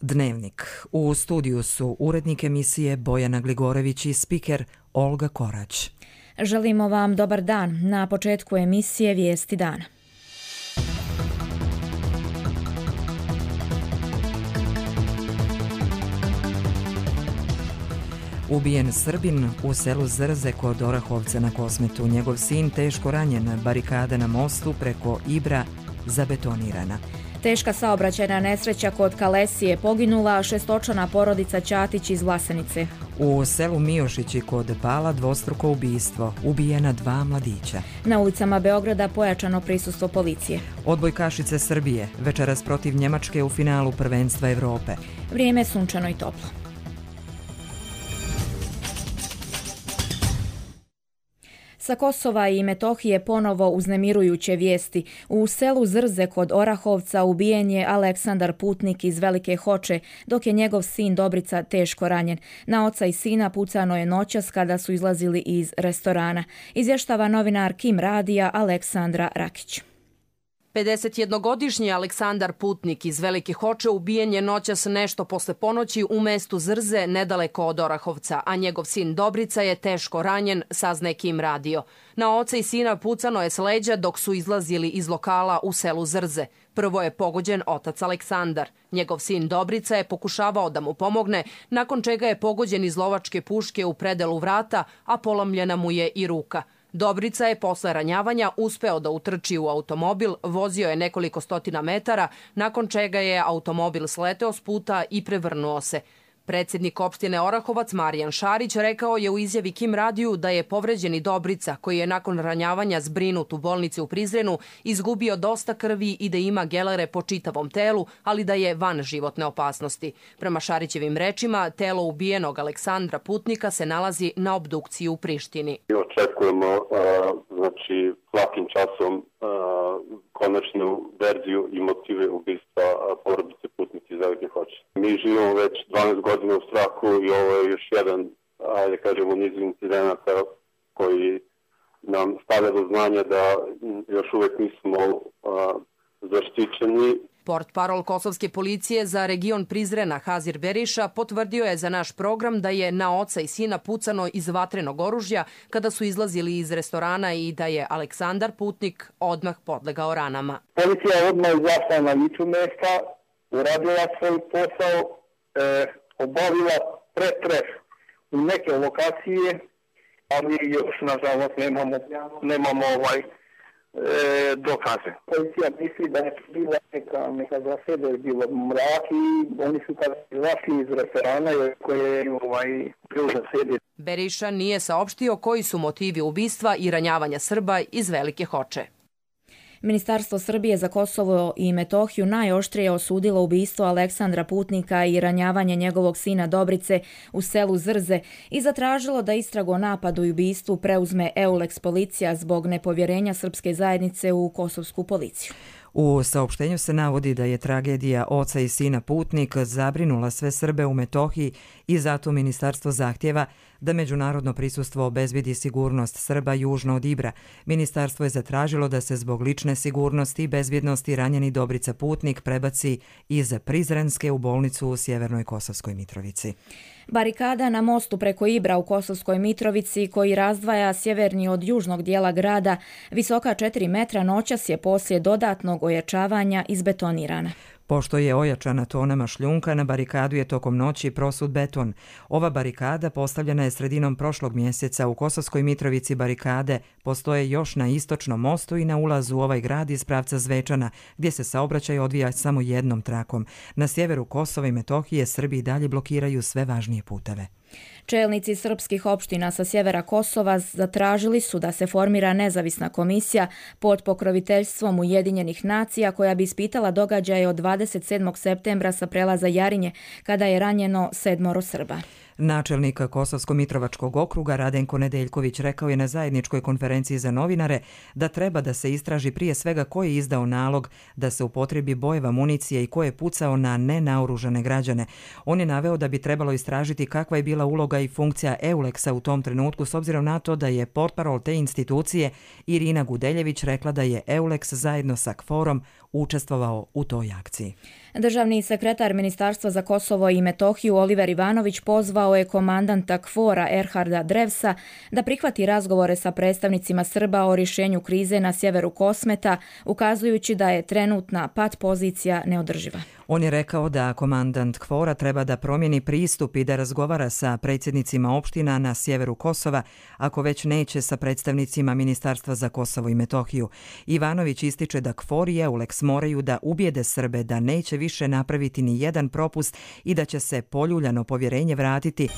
Dnevnik. U studiju su urednik emisije Bojana Gligorević i spiker Olga Korać. Želimo vam dobar dan. Na početku emisije Vijesti dana. Ubijen Srbin u selu Zrze kod Orahovca na Kosmetu. Njegov sin teško ranjen, barikada na mostu preko Ibra zabetonirana. Teška saobraćajna nesreća kod Kalesije, poginula šestočlana porodica Ćatić iz Vlasenice. U selu Miošići kod Pala dvostruko ubistvo, ubijena 2 mladića. Na ulicama Beograda pojačano prisustvo policije. Odbojkašice Srbije, večeras protiv Njemačke u finalu prvenstva Evrope. Vrijeme sunčano i toplo. Sa Kosova i Metohije ponovo uznemirujuće vijesti. U selu Zrze kod Orahovca ubijen je Aleksandar Putnik iz Velike Hoče, dok je njegov sin Dobrica teško ranjen. Na oca i sina pucano je noćas kada su izlazili iz restorana. Izvještava novinar Kim Radija Aleksandra Rakić. 51-godišnji Aleksandar Putnik iz Velike Hoče ubijen je noćas nešto posle ponoći u mestu Zrze nedaleko od Orahovca, a njegov sin Dobrica je teško ranjen, saznaje Kim Radio. Na oca i sina pucano je s leđa dok su izlazili iz lokala u selu Zrze. Prvo je pogođen otac Aleksandar. Njegov sin Dobrica je pokušavao da mu pomogne, nakon čega je pogođen iz lovačke puške u predelu vrata, a polomljena mu je i ruka. Dobrica je posle ranjavanja uspeo da utrči u automobil, vozio je nekoliko stotina metara, nakon čega je automobil sleteo s puta i prevrnuo se. Predsjednik opštine Orahovac Marijan Šarić rekao je u izjavi Kim Radiju da je povređeni Dobrica, koji je nakon ranjavanja zbrinut u bolnici u Prizrenu, izgubio dosta krvi i da ima gelere po čitavom telu, ali da je van životne opasnosti. Prema Šarićevim rečima, telo ubijenog Aleksandra Putnika se nalazi na obdukciji u Prištini. Očekujemo svakim časom konačnu verziju i motive ubistva porodice Putnik iz Velike Hoče. Mi živimo već 12 godina u strahu i ovo je još jedan, niz incidenata koji nam stavlja do znanja da još uvijek nismo zaštićeni. Portparol kosovske policije za region Prizrena Hazir Beriša potvrdio je za naš program da je na oca i sina pucano iz vatrenog oružja kada su izlazili iz restorana i da je Aleksandar Putnik odmah podlegao ranama. Policija je odmah izašla na licu mesta, uradila svoj posao, obavila pretres u neke lokacije, ali još nažalost nemamo dokaze. Policija misli da je bila neka zaseda, je bilo mrak i oni su kada izašli iz restorana koje je bilo zasede. Beriša nije saopštio koji su motivi ubistva i ranjavanja Srba iz Velike Hoče. Ministarstvo Srbije za Kosovo i Metohiju najoštrije osudilo ubistvo Aleksandra Putnika i ranjavanje njegovog sina Dobrice u selu Zrze i zatražilo da istragu o napadu i ubistvu preuzme EULEX policija zbog nepovjerenja srpske zajednice u kosovsku policiju. U saopštenju se navodi da je tragedija oca i sina Putnik zabrinula sve Srbe u Metohiji i zato ministarstvo zahtjeva da međunarodno prisustvo obezbedi sigurnost Srba južno od Ibra. Ministarstvo je zatražilo da se zbog lične sigurnosti i bezbjednosti ranjeni Dobrica Putnik prebaci iz Prizrenske u bolnicu u sjevernoj Kosovskoj Mitrovici. Barikada na mostu preko Ibra u Kosovskoj Mitrovici, koji razdvaja sjeverni od južnog dijela grada, visoka 4 metra, noćas je poslije dodatnog ojačavanja izbetonirana. Pošto je ojačana tonama šljunka, na barikadu je tokom noći prosut beton. Ova barikada postavljena je sredinom prošlog mjeseca. U Kosovskoj Mitrovici barikade postoje još na istočnom mostu i na ulazu u ovaj grad iz pravca Zvečana, gdje se saobraćaj odvija samo jednom trakom. Na sjeveru Kosova i Metohije Srbi dalje blokiraju sve važnije puteve. Čelnici srpskih opština sa sjevera Kosova zatražili su da se formira nezavisna komisija pod pokroviteljstvom Ujedinjenih nacija koja bi ispitala događaje od 27. septembra sa prelaza Jarinje kada je ranjeno 7 Srba. Načelnik Kosovsko-Mitrovačkog okruga Radenko Nedeljković rekao je na zajedničkoj konferenciji za novinare da treba da se istraži prije svega ko je izdao nalog da se upotrebi bojeva municije i ko je pucao na nenaoružane građane. On je naveo da bi trebalo istražiti kakva je bila uloga i funkcija EULEX-a u tom trenutku s obzirom na to da je portparol te institucije Irina Gudeljević rekla da je EULEX zajedno sa KFOR-om učestvovao u toj akciji. Državni sekretar Ministarstva za Kosovo i Metohiju Oliver Ivanović pozvao je komandanta KFOR-a Erharda Drevsa da prihvati razgovore sa predstavnicima Srba o rješenju krize na sjeveru Kosmeta, ukazujući da je trenutna pat pozicija neodrživa. On je rekao da komandant KFOR-a treba da promijeni pristup i da razgovara sa predsjednicima opština na sjeveru Kosova, ako već neće sa predstavnicima Ministarstva za Kosovo i Metohiju. Ivanović ističe da KFOR i EULEX moraju da ubijede Srbe da neće više napraviti ni jedan propust i da će se poljuljano povjerenje vratiti.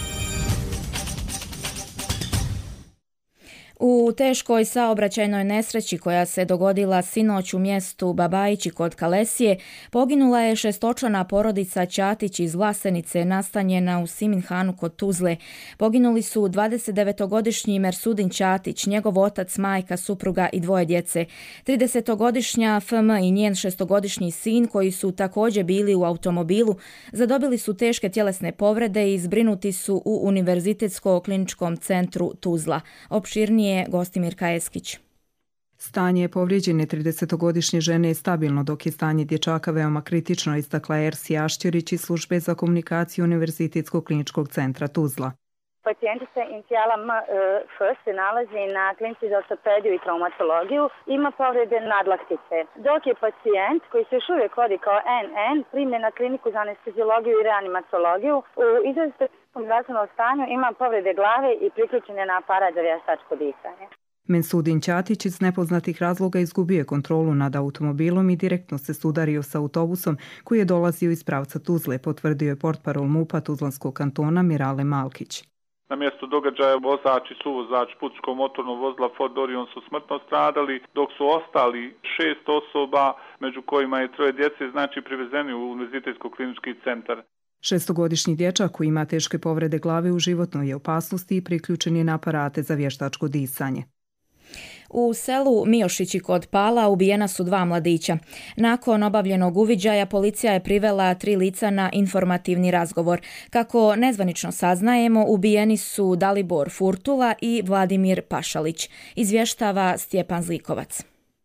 U teškoj saobraćajnoj nesreći koja se dogodila sinoć u mjestu Babajići kod Kalesije, poginula je šestočlana porodica Ćatić iz Vlasenice nastanjena u Siminhanu kod Tuzle. Poginuli su 29-godišnji Mersudin Ćatić, njegov otac, majka, supruga i dvoje djece. 30-godišnja FM i njen 6-godišnji sin, koji su također bili u automobilu, zadobili su teške tjelesne povrede i zbrinuti su u Univerzitetsko-kliničkom centru Tuzla. Opširnije Gostimir Kajeskić. Stanje povrijeđene 30-godišnje žene je stabilno, dok je stanje dječaka veoma kritično, istakla Ersi Ašćerić iz službe za komunikaciju Univerzitetskog kliničkog centra Tuzla. Pacijentica inicijala MF se nalazi na klinici za ortopediju i traumatologiju, ima povrede nadlaktice, dok je pacijent koji se još uvijek vodi kao NN primljen na kliniku za anestezijologiju i reanimatologiju u izrazitom zdravstvenom stanju, ima povrede glave i priključen je na aparat za vještačko disanje. Mensudin Ćatić iz nepoznatih razloga izgubio je kontrolu nad automobilom i direktno se sudario sa autobusom koji je dolazio iz pravca Tuzle, potvrdio je portparol MUP-a Tuzlanskog kantona Mirale Malkić. Na mjestu događaja vozač i suvozač putničkog motornog vozila Ford Orion su smrtno stradali, dok su ostali 6 osoba, među kojima je 3 djece, znači privezeni u Univerzitetsko-klinički centar. 6-godišnji dječak koji ima teške povrede glave u životnoj je opasnosti i priključen je na aparate za vještačko disanje. U selu Miošići kod Pala ubijena su 2 mladića. Nakon obavljenog uviđaja policija je privela 3 lica na informativni razgovor. Kako nezvanično saznajemo, ubijeni su Dalibor Furtula i Vladimir Pašalić, izvještava Stjepan Zlikovac.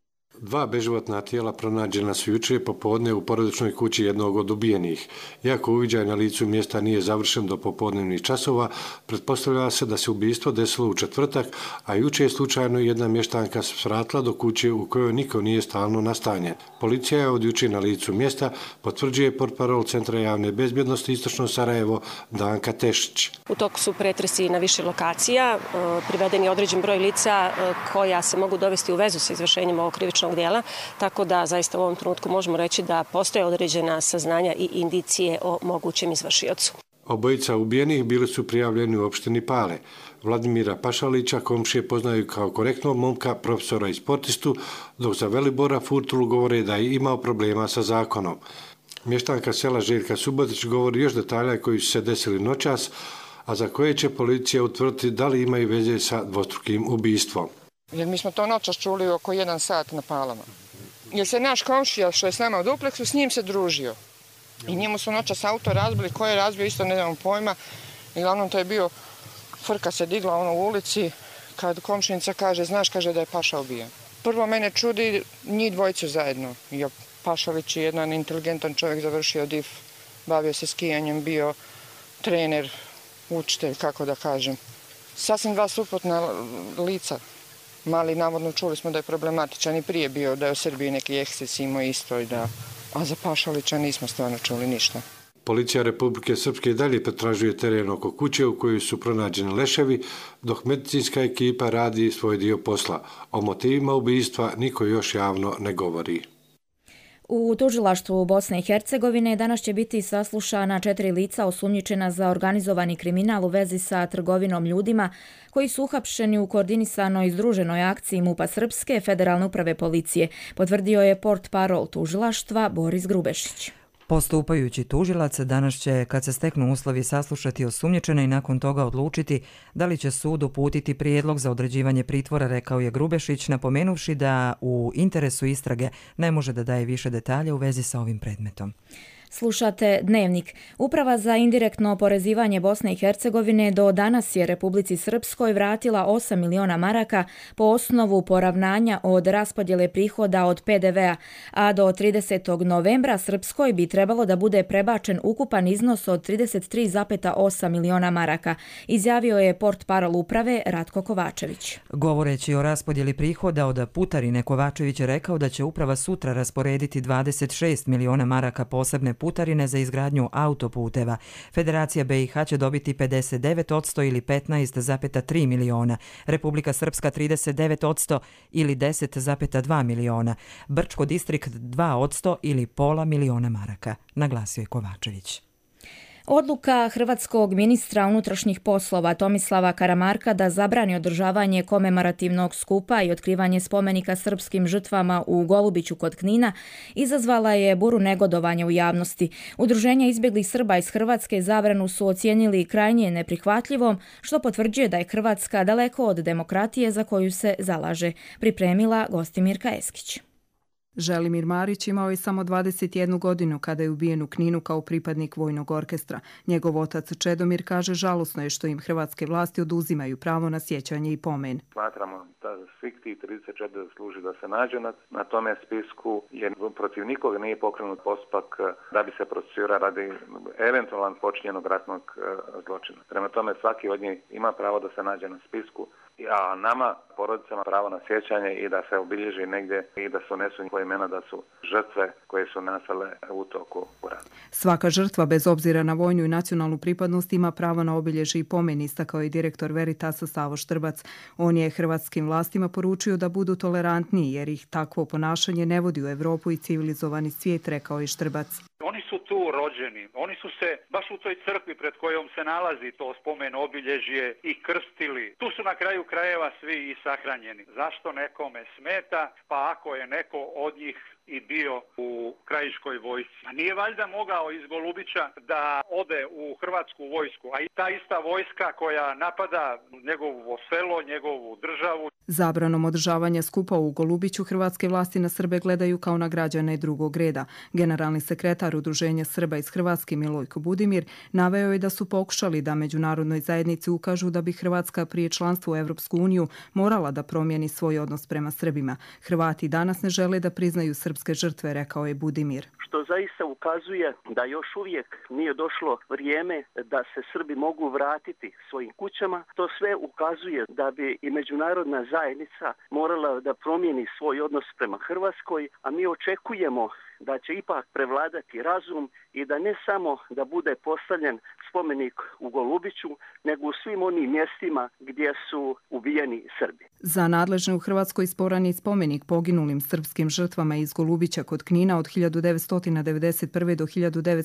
2 beživotna tijela pronađena su jučer popodne u porodičnoj kući jednog od ubijenih. Iako uviđaj na licu mjesta nije završen do popodnevnih časova, pretpostavlja se da se ubistvo desilo u četvrtak, a jučer je slučajno jedna mještanka svratila do kuće u kojoj niko nije stalno nastanjen. Policija je od jučer na licu mjesta, potvrđuje portparol Centra javne bezbjednosti Istočno Sarajevo Danka Tešić. U toku su pretresi na više lokacija, priveden je određen broj lica koja se mogu dovesti u vezu sa izvršenjem ovog krivičnog djela, tako da zaista u ovom trenutku možemo reći da postoje određena saznanja i indicije o mogućem izvršiocu. Obojica ubijenih bili su prijavljeni u opštini Pale. Vladimira Pašalića komšije poznaju kao korektnog momka, profesora i sportistu, dok za Velibora Furtulu govore da je imao problema sa zakonom. Mještanka sela Željka Subotić govori još detalja koji su se desili noćas, a za koje će policija utvrditi da li imaju veze sa dvostrukim ubistvom. Jer mi smo to noćas čuli oko 1 sat na Palama. Jer se naš komšija što je s nama u dupleksu, s njim se družio. I njemu su noćas auto razbili, ko je razbio isto ne znamo pojma. I glavnom to je bio, frka se digla u ulici, kad komšinica kaže, znaš, kaže da je Paša ubijen. Prvo mene čudi njih dvojicu zajedno. Jo, Pašalić je jedan inteligentan čovjek, završio DIF, bavio se skijanjem, bio trener, učitelj, kako da kažem. Sasvim 2 suprotna lica. Mali, navodno, čuli smo da je problematičan i prije bio, da je u Srbiji neki eksces imao isto, a za Pašalića nismo stvarno čuli ništa. Policija Republike Srpske dalje pretražuje teren oko kuće u kojoj su pronađeni leševi, dok medicinska ekipa radi svoj dio posla. O motivima ubistva niko još javno ne govori. U tužilaštvu Bosne i Hercegovine danas će biti saslušana 4 lica osumnjičena za organizovani kriminal u vezi sa trgovinom ljudima koji su uhapšeni u koordinisanoj združenoj akciji MUP-a Srpske Federalne uprave policije, potvrdio je portparol tužilaštva Boris Grubešić. Postupajući tužilac danas će, kad se steknu uslovi, saslušati osumnjičene i nakon toga odlučiti da li će sud uputiti prijedlog za određivanje pritvora, rekao je Grubešić, napomenuvši da u interesu istrage ne može da daje više detalja u vezi sa ovim predmetom. Slušate Dnevnik. Uprava za indirektno oporezivanje Bosne i Hercegovine do danas je Republici Srpskoj vratila 8 miliona maraka po osnovu poravnanja od raspodjele prihoda od PDV-a, a do 30. novembra Srpskoj bi trebalo da bude prebačen ukupan iznos od 33,8 miliona maraka, izjavio je portparol uprave Ratko Kovačević. Govoreći o raspodjeli prihoda od putarine, Kovačević je rekao da će uprava sutra rasporediti 26 miliona maraka posebne putarine za izgradnju autoputeva. Federacija BiH će dobiti 59% ili 15,3 miliona, Republika Srpska 39% ili 10,2 miliona, Brčko distrikt 2% ili pola miliona maraka, naglasio je Kovačević. Odluka hrvatskog ministra unutrašnjih poslova Tomislava Karamarka da zabrani održavanje komemorativnog skupa i otkrivanje spomenika srpskim žrtvama u Golubiću kod Knina izazvala je buru negodovanja u javnosti. Udruženja izbjeglih Srba iz Hrvatske zabranu su ocijenili krajnje neprihvatljivom, što potvrđuje da je Hrvatska daleko od demokratije za koju se zalaže, pripremila Gostimirka Eskić. Želimir Marić imao je samo 21 godinu kada je ubijen u Kninu kao pripadnik vojnog orkestra. Njegov otac Čedomir kaže žalosno je što im hrvatske vlasti oduzimaju pravo na sjećanje i pomen. Smatramo da svih tih 34 služi da se nađe na tome spisku, jer protiv nikoga nije pokrenut postupak da bi se procesuirao radi eventualno počinjenog ratnog zločina. Prema tome svaki od njih ima pravo da se nađe na spisku, a nama, porodicama, pravo na sjećanje i da se obilježi negdje i da se unesu njihove imena da su žrtve koje su nastale u toku rata. Svaka žrtva, bez obzira na vojnu i nacionalnu pripadnost, ima pravo na obilježje i pomen, istakao je direktor Veritasa Savo Štrbac. On je hrvatskim vlastima poručio da budu tolerantniji jer ih takvo ponašanje ne vodi u Evropu i civilizovani svijet, rekao je Štrbac. Oni su tu rođeni, oni su se baš u toj crkvi pred kojom se nalazi to spomen obilježje i krstili. Tu su na kraju krajeva svi i sahranjeni. Zašto nekome smeta? Pa ako je neko od njih i bio u krajiškoj vojsci. A nije valjda mogao iz Golubića da ode u hrvatsku vojsku, a i ta ista vojska koja napada njegovo selo, njegovu državu. Zabranom održavanja skupa u Golubiću hrvatske vlasti na Srbe gledaju kao na građane drugog reda. Generalni sekretar Udruženja Srba iz Hrvatske Milojko Budimir naveo je da su pokušali da međunarodnoj zajednici ukažu da bi Hrvatska prije članstva u Evropsku uniju morala da promijeni svoj odnos prema Srbima. Hrvati danas ne žele da priznaju srpske žrtve, rekao je Budimir. Što zaista ukazuje da još uvijek nije došlo vrijeme da se Srbi mogu vratiti svojim kućama. To sve ukazuje da bi i međunarodna zajednica morala da promijeni svoj odnos prema Hrvatskoj, a mi očekujemo da će ipak prevladati razum i da ne samo da bude postavljen spomenik u Golubiću, nego u svim onim mjestima gdje su ubijeni Srbi. Za nadležne u Hrvatskoj sporan je spomenik poginulim srpskim žrtvama iz Golubića kod Knina od 1991. do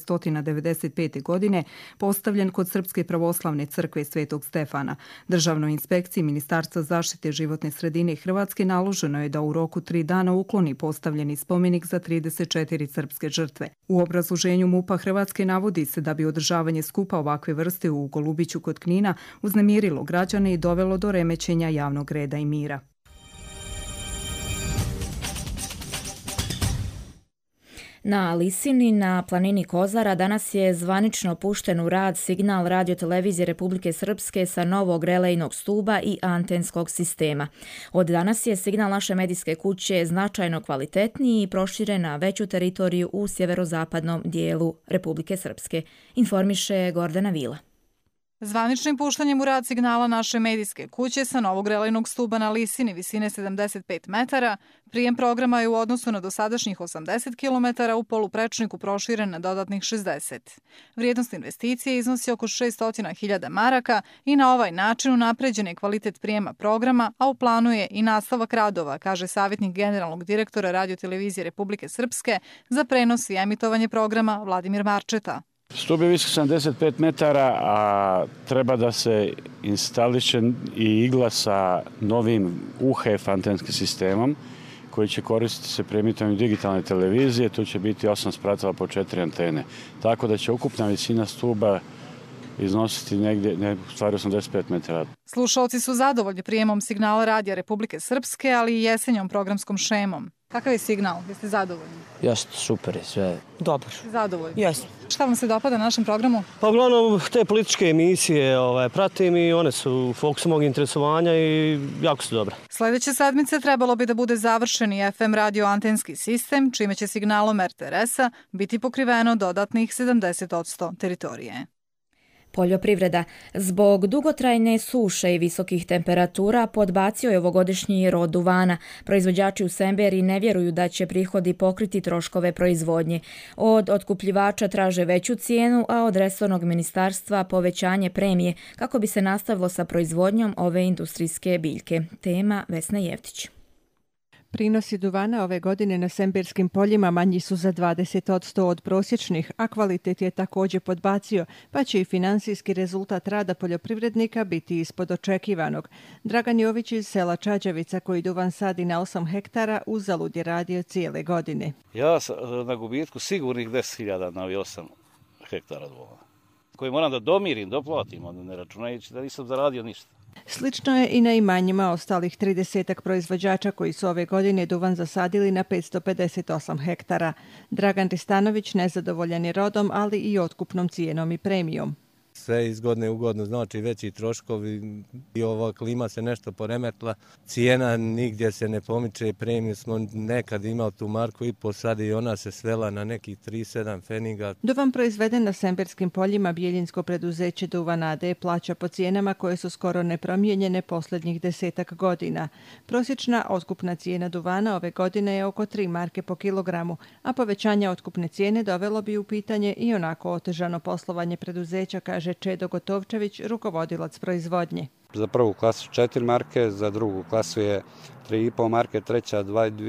1995. godine, postavljen kod Srpske pravoslavne crkve Svetog Stefana. Državnoj inspekciji Ministarstva zaštite životne sredine Hrvatske naloženo je da u roku 3 dana ukloni postavljeni spomenik za 34 srpske žrtve. U obrazloženju MUP-a Hrvatske navodi se da bi održavanje skupa ovakve vrste u Golubiću kod Knina uznemirilo građane i dovelo do remećenja javnog reda i mira. Na Lisini, na planini Kozara, danas je zvanično pušten u rad signal radiotelevizije Republike Srpske sa novog relejnog stuba i antenskog sistema. Od danas je signal naše medijske kuće značajno kvalitetniji i proširen na veću teritoriju u sjeverozapadnom dijelu Republike Srpske, informiše Gordana Vila. Zvaničnim puštanjem u rad signala naše medijske kuće sa novog relejnog stuba na Lisini visine 75 metara, prijem programa je u odnosu na dosadašnjih 80 km u poluprečniku proširen na dodatnih 60. Vrijednost investicije iznosi oko 600.000 maraka i na ovaj način unapređen je kvalitet prijema programa, a u planu je i nastavak radova, kaže savjetnik generalnog direktora radiotelevizije Republike Srpske za prenos i emitovanje programa Vladimir Marčeta. Stup je visok 75 metara, a treba da se instališe i igla sa novim UHF antenskim sistemom, koji će koristiti se pri emitovanju digitalne televizije. Tu će biti 8 spratova po 4 antene. Tako da će ukupna visina stuba iznositi negdje, u stvari 85 metara. Slušalci su zadovoljni prijemom signala Radija Republike Srpske, ali i jesenjom programskom šemom. Kakav je signal? Jeste zadovoljni? Jeste, super je sve. Dobar. Zadovoljni? Jesmo. Šta vam se dopada na našem programu? Pa uglavnom te političke emisije pratim i one su u fokusu mog interesovanja i jako su dobre. Sljedeće sedmice trebalo bi da bude završeni FM radio antenski sistem, čime će signalom RTS-a biti pokriveno dodatnih 70% teritorije. Poljoprivreda. Zbog dugotrajne suše i visokih temperatura podbacio je ovogodišnji rod duvana. Proizvođači u Semberi ne vjeruju da će prihodi pokriti troškove proizvodnje. Od otkupljivača traže veću cijenu, a od resornog ministarstva povećanje premije kako bi se nastavilo sa proizvodnjom ove industrijske biljke. Tema Vesna Jevtić. Prinosi duvana ove godine na semberskim poljima manji su za 20% od prosječnih, a kvalitet je također podbacio, pa će i finansijski rezultat rada poljoprivrednika biti ispod očekivanog. Dragan Jović iz sela Čađavica, koji duvan sadi na 8 hektara, uzalud je radio cijele godine. Ja sam na gubitku sigurnih 10.000 na 8 hektara duvana, koji moram da domirim, doplatim, ne računajući da nisam zaradio ništa. Slično je i na imanjima ostalih 30 proizvođača koji su ove godine duvan zasadili na 558 hektara. Dragan Ristanović nezadovoljan je rodom, ali i otkupnom cijenom i premijom. Sve iz godine u godinu, znači veći troškovi i ova klima se nešto poremetila. Cijena nigdje se ne pomiče, premiju smo nekad imali tu marku i po sad i ona se svela na nekih 3-7 feninga. Duvan proizveden na semberskim poljima Bijeljinsko preduzeće Duvan AD plaća po cijenama koje su skoro nepromijenjene posljednjih 10 godina. Prosječna otkupna cijena duvana ove godine je oko 3 marke po kilogramu, a povećanje otkupne cijene dovelo bi u pitanje i onako otežano poslovanje preduzeća, kaže Čedo Gotovčević, rukovodilac proizvodnje. Za prvu klasu 4 marke, za drugu klasu je 3,5 marke, treća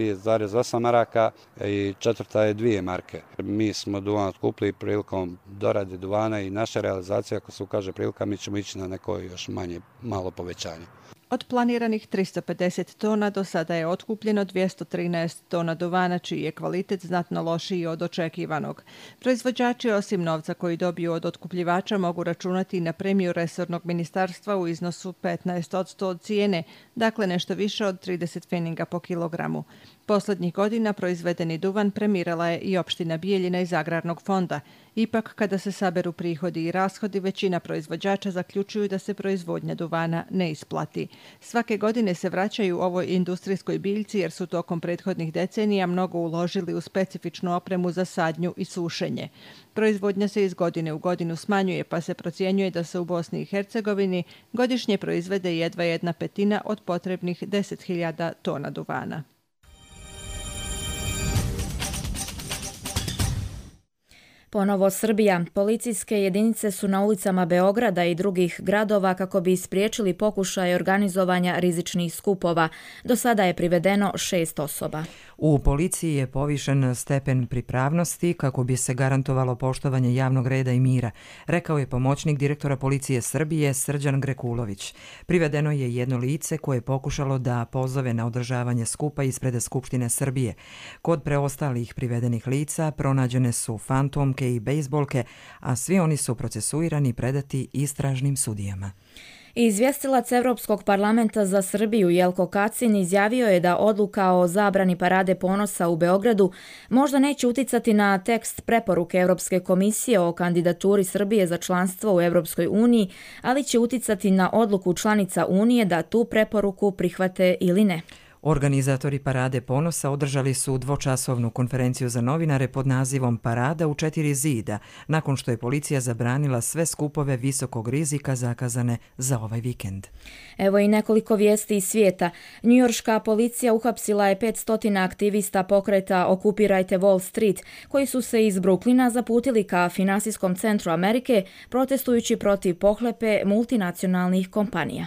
2,8 maraka i četvrta je 2 marke. Mi smo duvan otkupili prilikom dorade duvana i naša realizacija, ako se ukaže prilika, mi ćemo ići na neko još malo povećanje. Od planiranih 350 tona do sada je otkupljeno 213 tona duvana, čiji je kvalitet znatno lošiji od očekivanog. Proizvođači osim novca koji dobiju od otkupljivača mogu računati na premiju resornog ministarstva u iznosu 15% od cijene, dakle nešto više od 30 feninga po kilogramu. Posljednjih godina proizvedeni duvan premirala je i opština Bijeljina iz Agrarnog fonda. Ipak, kada se saberu prihodi i rashodi, većina proizvođača zaključuju da se proizvodnja duvana ne isplati. Svake godine se vraćaju ovoj industrijskoj biljci jer su tokom prethodnih decenija mnogo uložili u specifičnu opremu za sadnju i sušenje. Proizvodnja se iz godine u godinu smanjuje, pa se procjenjuje da se u Bosni i Hercegovini godišnje proizvede jedva 1/5 od potrebnih 10.000 tona duvana. Ponovo Srbija. Policijske jedinice su na ulicama Beograda i drugih gradova kako bi spriječili pokušaj organizovanja rizičnih skupova. Do sada je privedeno 6 osoba. U policiji je povišen stepen pripravnosti kako bi se garantovalo poštovanje javnog reda i mira, rekao je pomoćnik direktora policije Srbije Srđan Grekulović. Privedeno je jedno lice koje je pokušalo da pozove na održavanje skupa ispred Skupštine Srbije. Kod preostalih privedenih lica pronađene su fantomke i bejsbolke, a svi oni su procesuirani i predati istražnim sudijama. Izvjestilac Evropskog parlamenta za Srbiju Jelko Kacin izjavio je da odluka o zabrani parade ponosa u Beogradu možda neće uticati na tekst preporuke Europske komisije o kandidaturi Srbije za članstvo u Europskoj uniji, ali će uticati na odluku članica Unije da tu preporuku prihvate ili ne. Organizatori Parade ponosa održali su dvočasovnu konferenciju za novinare pod nazivom Parada u 4 zida, nakon što je policija zabranila sve skupove visokog rizika zakazane za ovaj vikend. Evo i nekoliko vijesti iz svijeta. Njujorška policija uhapsila je 500 aktivista pokreta Okupirajte Wall Street, koji su se iz Brooklyna zaputili ka finansijskom centru Amerike, protestujući protiv pohlepe multinacionalnih kompanija.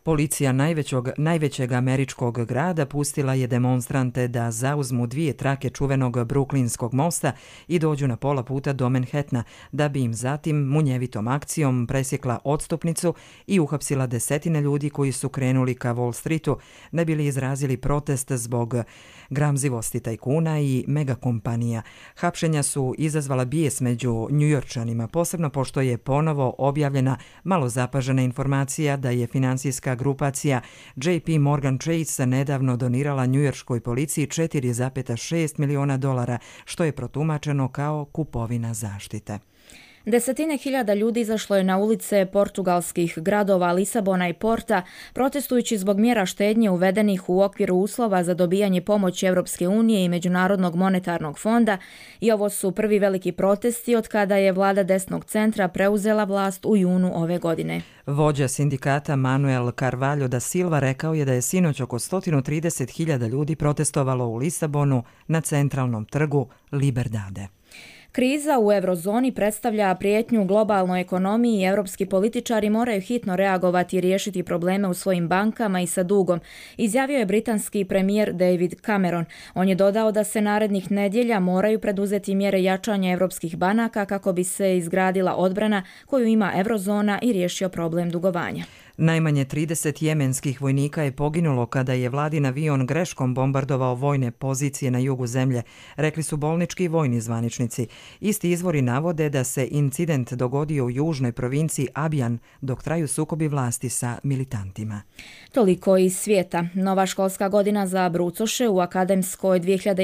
Policija najvećeg američkog grada pustila je demonstrante da zauzmu 2 trake čuvenog Bruklinskog mosta i dođu na pola puta do Manhattana, da bi im zatim munjevitom akcijom presjekla odstupnicu i uhapsila desetine ljudi koji su krenuli ka Wall Streetu, ne bili izrazili protest zbog gramzivosti tajkuna i megakompanija. Hapšenja su izazvala bijes među Njujorčanima, posebno pošto je ponovo objavljena malo zapažena informacija da je finansijska grupacija JP Morgan Chase nedavno donirala njujorškoj policiji $4,6 miliona, što je protumačeno kao kupovina zaštite. Desetine hiljada ljudi izašlo je na ulice portugalskih gradova Lisabona i Porta, protestujući zbog mjera štednje uvedenih u okviru uslova za dobijanje pomoći Europske unije i Međunarodnog monetarnog fonda, i ovo su prvi veliki protesti od kada je vlada desnog centra preuzela vlast u junu ove godine. Vođa sindikata Manuel Carvalho da Silva rekao je da je sinoć oko 130.000 ljudi protestovalo u Lisabonu na centralnom trgu Liberdade. Kriza u eurozoni predstavlja prijetnju globalnoj ekonomiji i europski političari moraju hitno reagovati i riješiti probleme u svojim bankama i sa dugom, izjavio je britanski premijer David Cameron. On je dodao da se narednih nedjelja moraju preduzeti mjere jačanja europskih banaka kako bi se izgradila odbrana koju ima eurozona i riješio problem dugovanja. Najmanje 30 jemenskih vojnika je poginulo kada je vladin avion greškom bombardovao vojne pozicije na jugu zemlje, rekli su bolnički i vojni zvaničnici. Isti izvori navode da se incident dogodio u južnoj provinciji Abjan dok traju sukobi vlasti sa militantima. Toliko iz svijeta. Nova školska godina za brucoše u akademskoj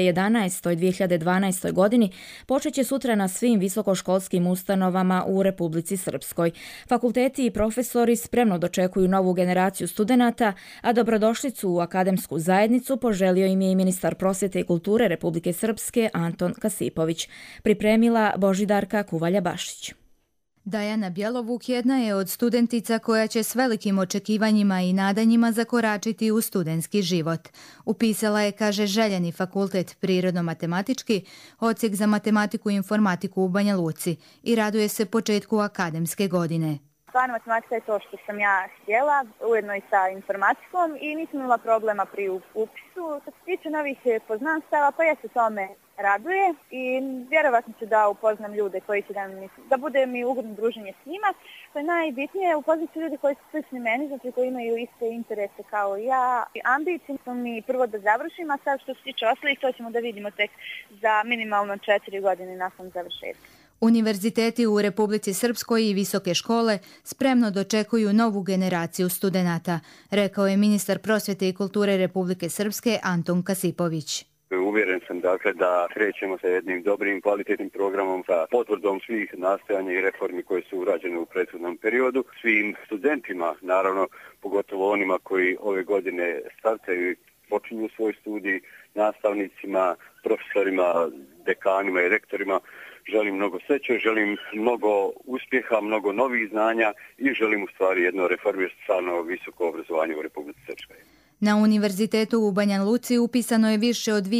2011-2012 godini počet će sutra na svim visokoškolskim ustanovama u Republici Srpskoj. Fakulteti i profesori spremno dočekuju novu generaciju studenata, a dobrodošlicu u akademsku zajednicu poželio im je i ministar prosvjete i kulture Republike Srpske Anton Kasipović. Pripremila Božidarka Kuvalja-Bašić. Dajana Bjelovuk jedna je od studentica koja će s velikim očekivanjima i nadanjima zakoračiti u studentski život. Upisala je, kaže, željeni fakultet prirodno-matematički, odsjek za matematiku i informatiku u Banja Luci i raduje se početku akademske godine. Stvarno matematika je to što sam ja htjela, ujedno i sa informatikom, i nisam imala problema pri upisu. Što se tiče novih poznanstava, pa ja se tome raduje i vjerovatno ću da upoznam ljude koji će da bude mi ugodno druženje s njima. To je najbitnije, upoznati ljude koji su slični meni, znači koji imaju iste interese kao i ja. Ambicije su mi prvo da završim, a sad što se tiče ostalih, to ćemo da vidimo tek za minimalno 4 godine nakon završetka. Univerziteti u Republici Srpskoj i visoke škole spremno dočekuju novu generaciju studenata, rekao je ministar prosvjete i kulture Republike Srpske Anton Kasipović. Uvjeren sam dakle da krećemo sa jednim dobrim kvalitetnim programom, sa potvrdom svih nastojanja i reformi koje su urađene u prethodnom periodu. Svim studentima, naravno, pogotovo onima koji ove godine startaju i počinju svoj studij, nastavnicima, profesorima, dekanima i rektorima, želim mnogo sreće, želim mnogo uspjeha, mnogo novih znanja i želim u stvari jedno reformisano visoko obrazovanje u Republici Srpskoj. Na univerzitetu u Banja Luci upisano je više od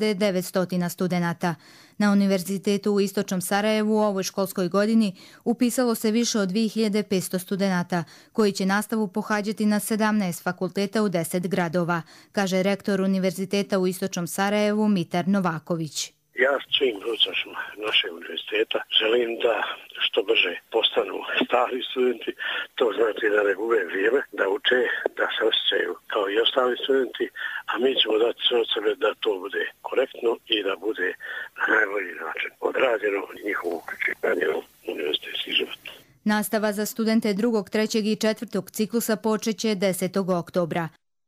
2900 studenata. Na univerzitetu u Istočnom Sarajevu u ovoj školskoj godini upisalo se više od 2500 studenata, koji će nastavu pohađati na 17 fakulteta u 10 gradova, kaže rektor Univerziteta u Istočnom Sarajevu Mitar Novaković. Ja svim brucošima našeg univerziteta želim da što brže postanu stari studenti, to znači da ne gube vrijeme, da uče, da se osjećaju kao i ostali studenti, a mi ćemo dati sve od sebe da to bude korektno i da bude na najbolji način odrađeno njihovo uključivanje u univerzitetski život. Nastava za studente 2., 3. i 4. ciklusa počeće 10. oktobra.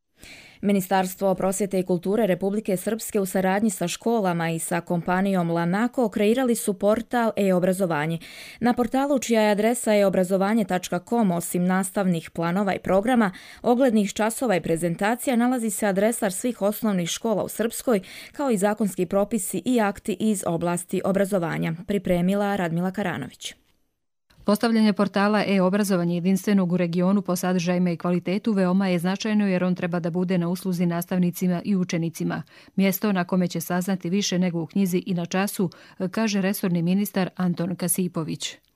Ministarstvo prosvjete i kulture Republike Srpske u saradnji sa školama i sa kompanijom Lanako kreirali su portal e-obrazovanje. Na portalu, čija je adresa e-obrazovanje.com, osim nastavnih planova i programa, oglednih časova i prezentacija, nalazi se adresar svih osnovnih škola u Srpskoj, kao i zakonski propisi i akti iz oblasti obrazovanja. Pripremila Radmila Karanović. Postavljanje portala e-obrazovanje jedinstvenog u regionu po sadržajima i kvalitetu veoma je značajno jer on treba da bude na usluzi nastavnicima i učenicima. Mjesto na kome će saznati više nego u knjizi i na času, kaže resorni ministar Anton Kasipović.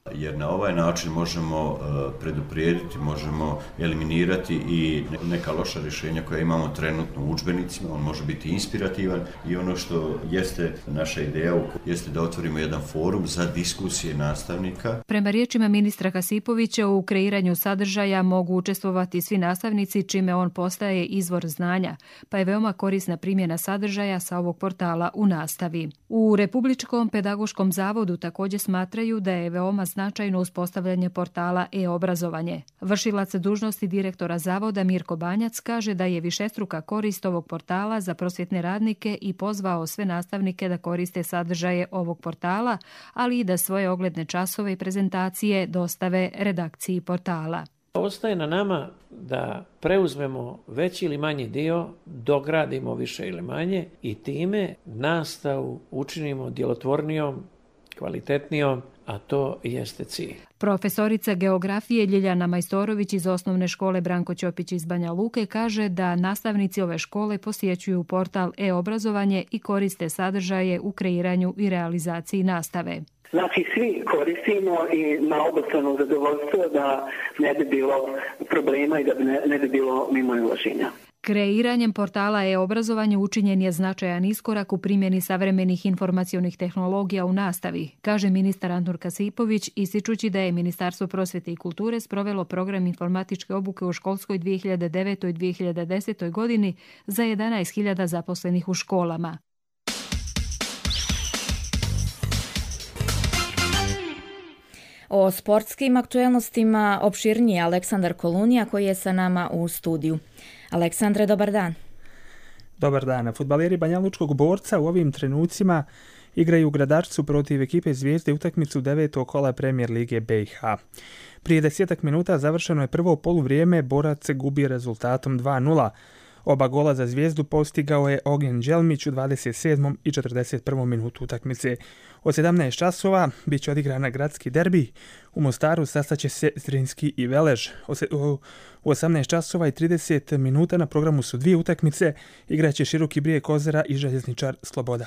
Jer na ovaj način možemo preduprijediti, možemo eliminirati i neka loša rješenja koja imamo trenutno u udžbenicima. On može biti inspirativan i ono što jeste naša ideja jeste da otvorimo jedan forum za diskusije nastavnika. Prema riječima ministra Kasipovića, u kreiranju sadržaja mogu učestvovati svi nastavnici, čime on postaje izvor znanja, pa je veoma korisna primjena sadržaja sa ovog portala u nastavi. U Republičkom pedagoškom zavodu također smatraju da je veoma značajno uspostavljanje portala e-obrazovanje. Vršilac dužnosti direktora zavoda Mirko Banjac kaže da je višestruka korist ovog portala za prosvjetne radnike i pozvao sve nastavnike da koriste sadržaje ovog portala, ali i da svoje ogledne časove i prezentacije dostave redakciji portala. Ostaje na nama da preuzmemo veći ili manji dio, dogradimo više ili manje i time nastavu učinimo djelotvornijom, kvalitetnijom, a to jeste cilj. Profesorica geografije Ljiljana Majstorović iz osnovne škole Branko Ćopić iz Banja Luke kaže da nastavnici ove škole posjećuju portal e-obrazovanje i koriste sadržaje u kreiranju i realizaciji nastave. Znači svi koristimo i na obostrano zadovoljstvo da ne bi bilo problema i da ne bi bilo mimoilaženja. Kreiranjem portala e-obrazovanje učinjen je značajan iskorak u primjeni savremenih informacionih tehnologija u nastavi, kaže ministar Anton Kasipović, ističući da je Ministarstvo prosvjete i kulture sprovelo program informatičke obuke u školskoj 2009. i 2010. godini za 11.000 zaposlenih u školama. O sportskim aktuelnostima opširnije Aleksandar Kolunija koji je sa nama u studiju. Aleksandre, dobar dan. Dobar dan. Fudbaleri Banjalučkog Borca u ovim trenucima igraju u Gradačcu protiv ekipe Zvijezde utakmicu 9. kola Premijer Lige BiH. Prije 10 minuta završeno je prvo poluvrijeme, Borac gubi rezultatom 2:0. Oba gola za Zvijezdu postigao je Ognjen Đelmić u 27. i 41. minutu utakmice. Od 17 časova bit će odigrana gradski derbi. U Mostaru sastaće se Zrinski i Velež. U 18 časova i 30 minuta na programu su dvije utakmice. Igraće Široki Brijeg Ozera i Željezničar Sloboda.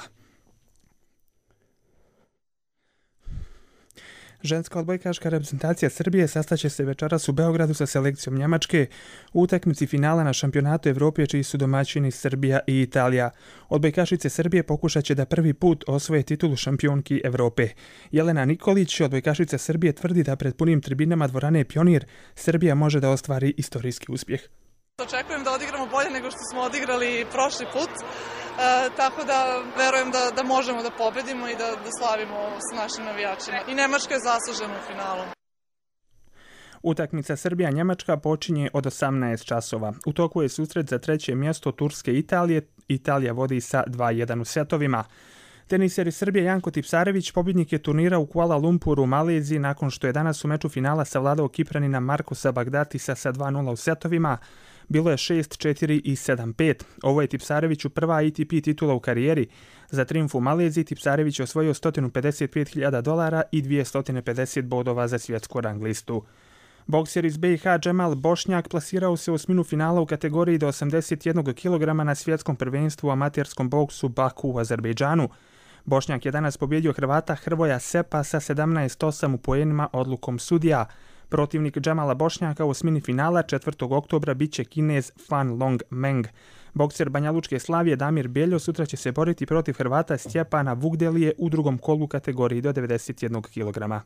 Ženska odbojkaška reprezentacija Srbije sastaće se večeras u Beogradu sa selekcijom Njemačke u utakmici finala na šampionatu Evrope čiji su domaćini Srbija i Italija. Odbojkašice Srbije pokušat će da prvi put osvoje titulu šampionki Evrope. Jelena Nikolić, odbojkašica Srbije, tvrdi da pred punim tribinama dvorane Pionir Srbija može da ostvari istorijski uspjeh. Očekujem da odigramo bolje nego što smo odigrali prošli put, tako da verujem da možemo da pobedimo i da slavimo s našim navijačima. I Nemačka je zaslužena u finalu. Utakmica Srbija-Njemačka počinje od 18 časova. U toku je susret za treće mjesto Turske i Italije. Italija vodi sa 2:1 u setovima. Teniseri Srbije Janko Tipsarević pobjednik je turnira u Kuala Lumpuru u Maleziji nakon što je danas u meču finala savladao Kipranina Markosa Bagdatisa sa 2:0 u setovima. Bilo je 6-4 i 7-5. Ovo je Tipsareviću prva ATP titula u karijeri. Za trijumf u Maleziji Tipsarević je osvojio $155.000 i 250 bodova za svjetsku rang listu. Bokser iz BiH Džemal Bošnjak plasirao se u osminu finala u kategoriji do 81 kg na svjetskom prvenstvu u amaterskom boksu Baku u Azerbejdžanu. Bošnjak je danas pobjedio Hrvata Hrvoja Sepa sa 17:8 u poenima odlukom sudija. Protivnik Džemala Bošnjaka u osmini finala 4. oktobra bit će Kinez Fan Long Meng. Bokser Banjalučke Slavije Damir Beljo sutra će se boriti protiv Hrvata Stjepana Vugdelije u drugom kolu kategoriji do 91 kg.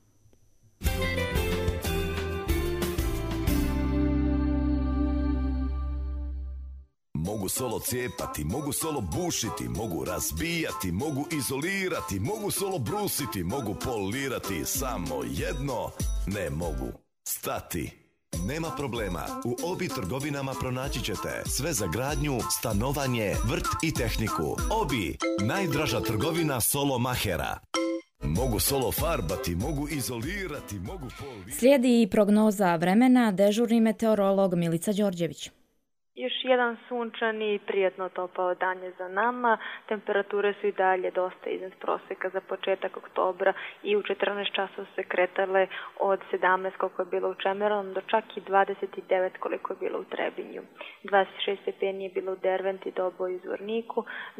Mogu solo cijepati, mogu solo bušiti, mogu razbijati, mogu izolirati, mogu solo brusiti, mogu polirati, samo jedno ne mogu stati. Nema problema, u Obi trgovinama pronaći ćete sve za gradnju, stanovanje, vrt i tehniku. Obi, najdraža trgovina solo mahera. Mogu solo farbati, mogu izolirati, mogu polirati. Slijedi i prognoza vremena, dežurni meteorolog Milica Đorđević. Još jedan sunčani i prijatno topao dan je za nama. Temperature su i dalje dosta iznad proseka za početak oktobra i u 14 časova se kretale od 17 koliko je bilo u Čemeronu do čak i 29 koliko je bilo u Trebinju. 26 stepeni je bilo u Derventi, Doboju i Zvorniku,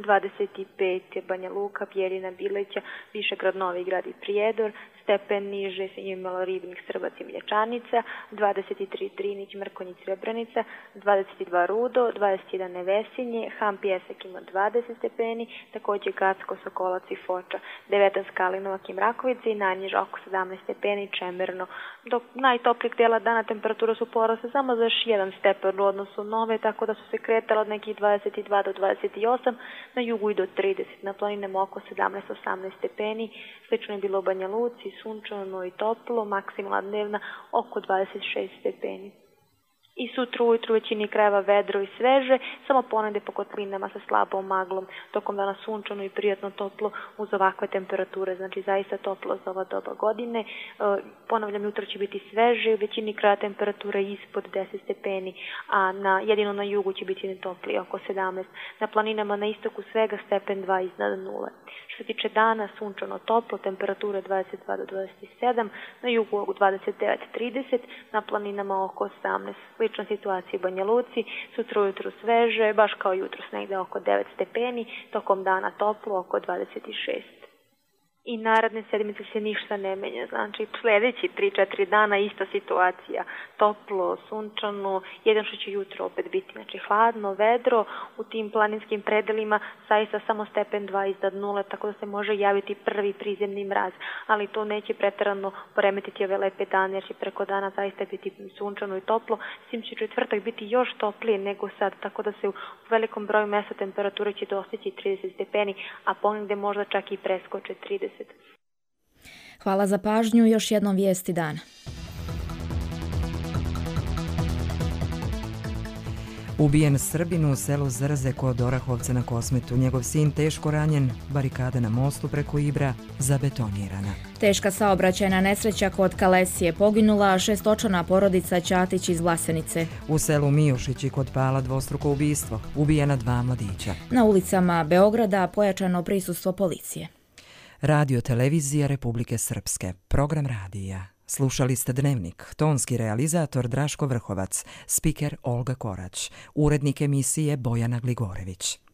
25 je Banja Luka, Bjeljina, Bileća, Višegrad, Novi Grad i Prijedor, stepen niže se imalo Ribnik, Srbac i Mlječanica, 23 Drinić, Mrkonjić, Srebrenica, 22 Rudo, 21 Nevesinje, Ham Pjesak ima 20 stepeni, također Gacko, Sokolac i Foča, 19 Kalinovac i Mrakovica i najniža oko 17 stepeni Čemerno. Dok najtoplijeg dela dana temperatura su porasle samo za još 1 stepen u odnosu na ove, tako da su se kretala od nekih 22 do 28, na jugu i do 30, na planinama oko 17-18 stepeni, slično je bilo u Banja Luci, sunčano i toplo, maksimalna dnevna oko 26 stepeni. I sutra ujutru većini krajeva vedro i sveže, samo ponegde po kotlinama sa slabom maglom, tokom dana sunčano i prijatno toplo uz ovakve temperature, znači zaista toplo za ova doba godine. Ponavljam, jutro će biti sveže, u većini kraja temperature ispod 10 stepeni, a jedino na jugu će biti toplije, oko 17. Na planinama na istoku svega stepen 2 iznad nule. Što se tiče dana, sunčano toplo, temperature 22 do 27, na jugu 29-30, na planinama oko 18. Slična situacija u Banja Luci, sutra ujutru sveže, baš kao jutros negde oko 9 stepeni, tokom dana toplo oko 26. I naredne sedmice se ništa ne menja, znači sljedeći 3-4 dana ista situacija, toplo, sunčano, jedino što će jutro opet biti, znači hladno, vedro, u tim planinskim predelima zaista samo stepen 2 iznad nule, tako da se može javiti prvi prizemni mraz, ali to neće preterano poremetiti ove lepe dane, jer će preko dana zaista biti sunčano i toplo, s tim će četvrtak biti još toplije nego sad, tako da se u velikom broju mesta temperature će dostići 30 stepeni, a ponegde možda čak i preskoče 30. Hvala za pažnju, još jednom vijesti dana. Ubijen Srbin u selu Zrze kod Orahovca na Kosmetu. Njegov sin teško ranjen, barikada na mostu preko Ibra zabetonirana. Teška saobraćajna nesreća kod Kalesije, poginula 6-očlana porodica Ćatić iz Vlasenice. U selu Mijošići kod Pala dvostruko ubistvo, ubijena 2 mladića. Na ulicama Beograda pojačano prisustvo policije. Radio Televizija Republike Srpske, program radija. Slušali ste Dnevnik, tonski realizator Draško Vrhovac, spiker Olga Korać, urednik emisije Bojana Gligorević.